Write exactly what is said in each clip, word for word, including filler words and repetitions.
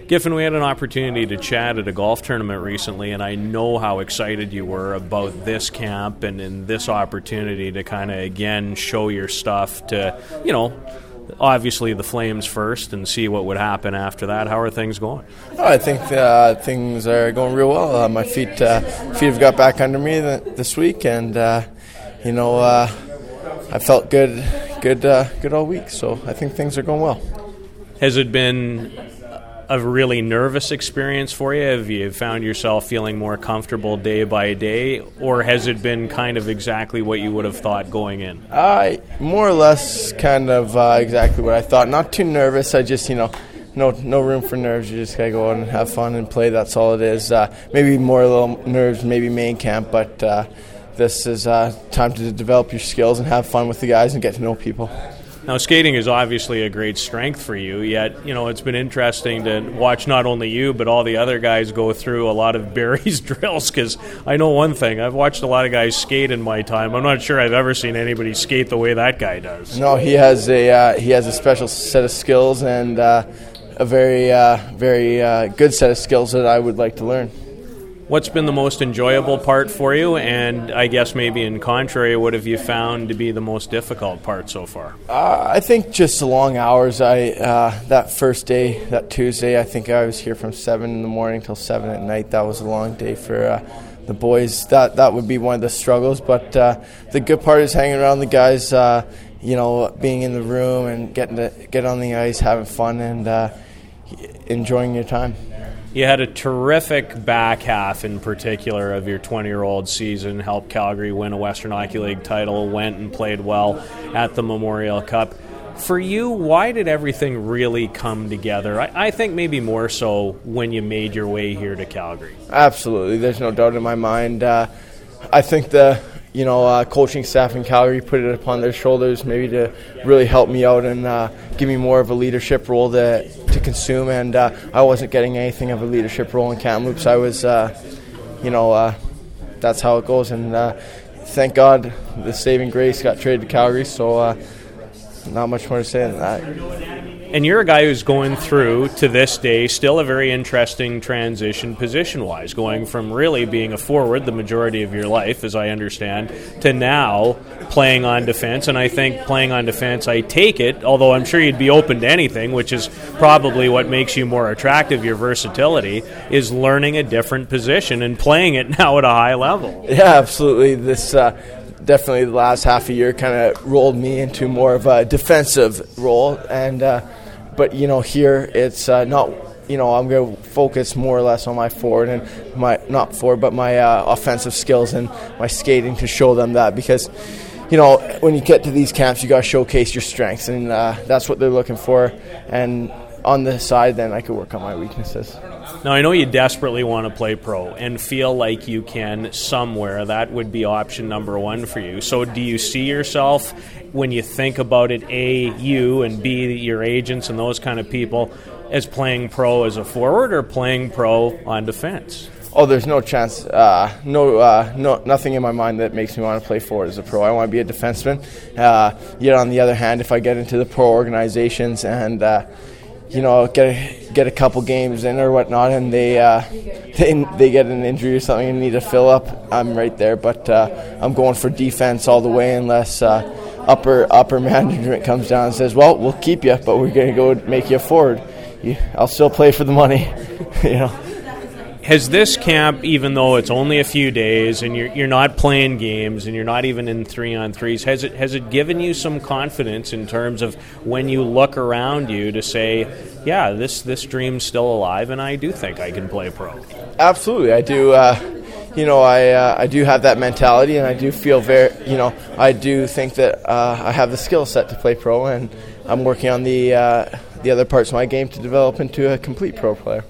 Giffen, we had an opportunity to chat at a golf tournament recently, and I know how excited you were about this camp and, and this opportunity to kind of, again, show your stuff to, you know, obviously the Flames first and see what would happen after that. How are things going? Oh, I think uh, things are going real well. Uh, my feet uh, feet have got back under me th- this week, and, uh, you know, uh, I felt good, good, uh, good all week, so I think things are going well. Has it been a really nervous experience for you? Have you found yourself feeling more comfortable day by day, or has it been kind of exactly what you would have thought going in? Uh, more or less kind of uh, exactly what I thought. Not too nervous. I just, you know, no no room for nerves. You just got to go out and have fun and play. That's all it is. Uh, maybe more a little nerves, maybe main camp, but uh, this is uh, time to develop your skills and have fun with the guys and get to know people. Now, skating is obviously a great strength for you, yet, you know, it's been interesting to watch not only you, but all the other guys go through a lot of Barry's drills, because I know one thing, I've watched a lot of guys skate in my time. I'm not sure I've ever seen anybody skate the way that guy does. No, he has a uh, he has a special set of skills and uh, a very, uh, very uh, good set of skills that I would like to learn. What's been the most enjoyable part for you, and I guess maybe in contrary, what have you found to be the most difficult part so far? Uh, I think just the long hours. I uh, that first day, that Tuesday, I think I was here from seven in the morning till seven at night. That was a long day for uh, the boys. That that would be one of the struggles, but uh, the good part is hanging around the guys, uh, you know, being in the room and getting to get on the ice, having fun, and uh, enjoying your time. You had a terrific back half in particular of your twenty-year-old season, helped Calgary win a Western Hockey League title, went and played well at the Memorial Cup. For you, why did everything really come together? I, I think maybe more so when you made your way here to Calgary. Absolutely. There's no doubt in my mind. Uh, I think the you know uh, coaching staff in Calgary put it upon their shoulders maybe to really help me out and uh, give me more of a leadership role to, to consume. And uh, I wasn't getting anything of a leadership role in Kamloops. I was, uh, you know, uh, that's how it goes. And uh, thank God the saving grace got traded to Calgary. So uh, not much more to say than that. And you're a guy who's going through, to this day, still a very interesting transition position-wise, going from really being a forward the majority of your life, as I understand, to now playing on defense. And I think playing on defense, I take it, although I'm sure you'd be open to anything, which is probably what makes you more attractive, your versatility, is learning a different position and playing it now at a high level. Yeah, absolutely. This uh, definitely the last half a year kind of rolled me into more of a defensive role. And uh, but, you know, here it's uh, not, you know, I'm going to focus more or less on my forward and my, not forward, but my uh, offensive skills and my skating to show them that. Because, you know, when you get to these camps, you got to showcase your strengths, and uh, that's what they're looking for. And on the side, then I could work on my weaknesses. Now, I know you desperately want to play pro and feel like you can somewhere. That would be option number one for you. So do you see yourself, when you think about it, A, you, and B, your agents and those kind of people, as playing pro as a forward or playing pro on defense? Oh, there's no chance, uh, no, uh, no, nothing in my mind that makes me want to play forward as a pro. I want to be a defenseman. Uh, yet on the other hand, if I get into the pro organizations and uh, you know, get a, get a couple games in or whatnot, and they uh, they they get an injury or something and need to fill up, I'm right there. But uh, I'm going for defense all the way unless uh, upper upper management comes down and says, well, we'll keep you, but we're going to go make you a forward. You, I'll still play for the money, you know. Has this camp, even though it's only a few days and you're you're not playing games and you're not even in three on threes, has it has it given you some confidence in terms of when you look around you to say, yeah, this this dream's still alive and I do think I can play pro? Absolutely, I do. Uh, you know, I uh, I do have that mentality, and I do feel very, you know, I do think that uh, I have the skill set to play pro, and I'm working on the uh, the other parts of my game to develop into a complete pro player.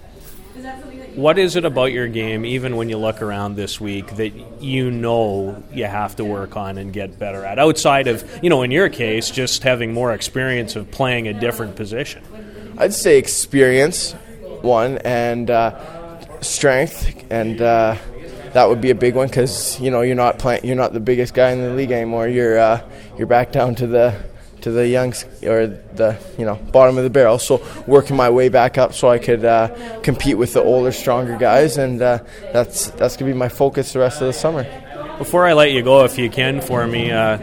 What is it about your game, even when you look around this week, that you know you have to work on and get better at, outside of, you know, in your case, just having more experience of playing a different position? I'd say experience, one, and uh, strength, and uh, that would be a big one because, you know, you're not playing, you're not the biggest guy in the league anymore. You're uh, you're back down to the to to the young or the you know bottom of the barrel. So working my way back up so I could uh, compete with the older, stronger guys, and uh, that's that's gonna be my focus the rest of the summer. Before I let you go, if you can, for me, uh,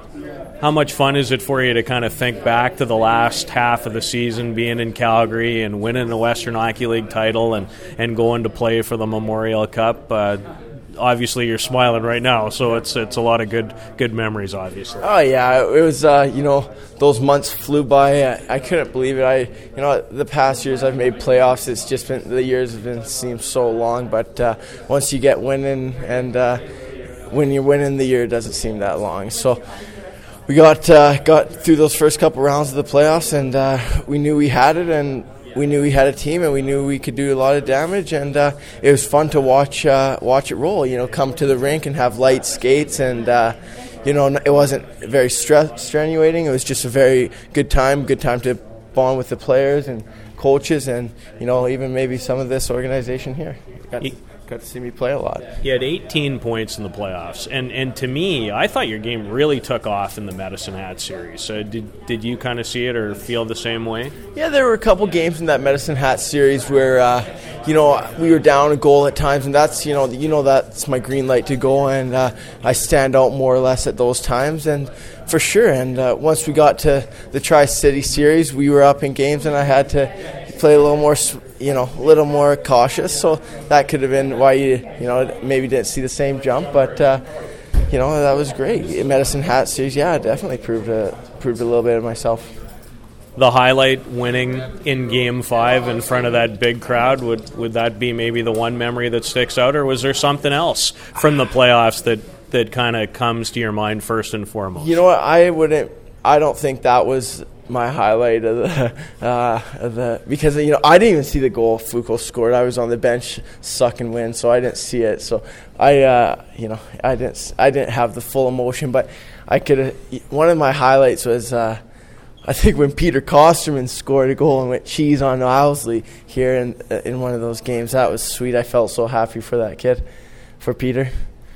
how much fun is it for you to kind of think back to the last half of the season, being in Calgary and winning the Western Hockey League title and, and going to play for the Memorial Cup? Uh, obviously, you're smiling right now, so it's it's a lot of good good memories, obviously. Oh yeah, it was uh, you know those months flew by. I, I couldn't believe it. I you know the past years I've made playoffs. It's just been the years have been seemed so long, but uh, once you get winning and uh, when you're winning, the year doesn't seem that long. So. We got uh, got through those first couple rounds of the playoffs, and uh, we knew we had it, and we knew we had a team, and we knew we could do a lot of damage, and uh, it was fun to watch uh, watch it roll. You know, come to the rink and have light skates, and uh, you know, it wasn't very stre- strenuating. It was just a very good time, good time to bond with the players and coaches, and you know, even maybe some of this organization here. Got, got to see me play a lot. You had eighteen points in the playoffs, and, and to me, I thought your game really took off in the Medicine Hat series. So did did you kind of see it or feel the same way? Yeah, there were a couple games in that Medicine Hat series where, uh, you know, we were down a goal at times, and that's, you know, you know that's my green light to go, and uh, I stand out more or less at those times, and for sure. And uh, once we got to the Tri-City series, we were up in games, and I had to play a little more, you know, a little more cautious. So that could have been why you, you know, maybe didn't see the same jump. But uh, you know, that was great. Medicine Hat series, yeah, definitely proved a proved a little bit of myself. The highlight winning in Game Five in front of that big crowd, would would that be maybe the one memory that sticks out, or was there something else from the playoffs that that kind of comes to your mind first and foremost? You know what, I wouldn't. I don't think that was my highlight of the, uh, of the because you know I didn't even see the goal Foucault scored. I was on the bench sucking wind, so I didn't see it. So I, uh, you know, I didn't I didn't have the full emotion, but I could. One of my highlights was uh, I think when Peter Kosterman scored a goal and went cheese on Owsley here in in one of those games. That was sweet. I felt so happy for that kid, for Peter.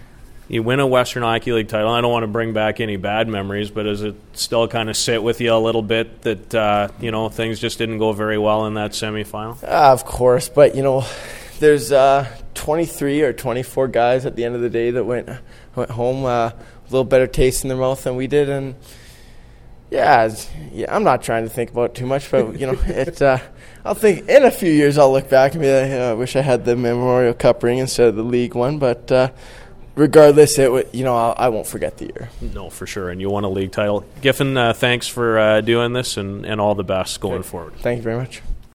You win a Western Hockey League title. I don't want to bring back any bad memories, but does it still kind of sit with you a little bit that, uh, you know, things just didn't go very well in that semifinal? Uh, of course, but, you know, there's uh, twenty-three or twenty-four guys at the end of the day that went went home uh, a little better taste in their mouth than we did. And, yeah, yeah I'm not trying to think about it too much, but, you know, it, uh, I'll think in a few years I'll look back and be like, oh, I wish I had the Memorial Cup ring instead of the league one, but uh, regardless, it w- you know I'll, I won't forget the year. No, for sure, and you won a league title. Giffen, uh, thanks for uh, doing this, and, and all the best going Great. forward. Thank you very much.